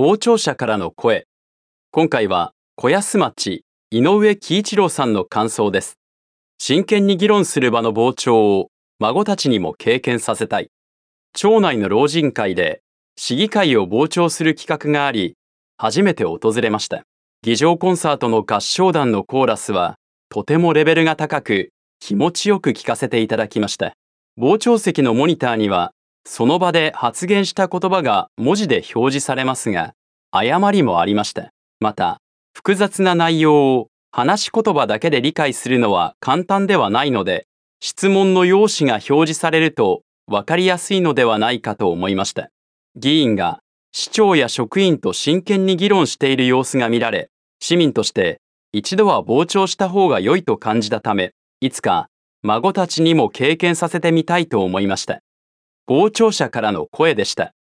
傍聴者からの声。今回は子安町井上喜一郎さんの感想です。真剣に議論する場の傍聴を孫たちにも経験させたい。町内の老人会で市議会を傍聴する企画があり、初めて訪れました。議場コンサートの合唱団のコーラスはとてもレベルが高く、気持ちよく聞かせていただきました。傍聴席のモニターにはその場で発言した言葉が文字で表示されますが、誤りもありました。また、複雑な内容を話し言葉だけで理解するのは簡単ではないので、質問の用紙が表示されると分かりやすいのではないかと思いました。議員が市長や職員と真剣に議論している様子が見られ、市民として一度は傍聴した方が良いと感じたため、いつか孫たちにも経験させてみたいと思いました。傍聴者からの声でした。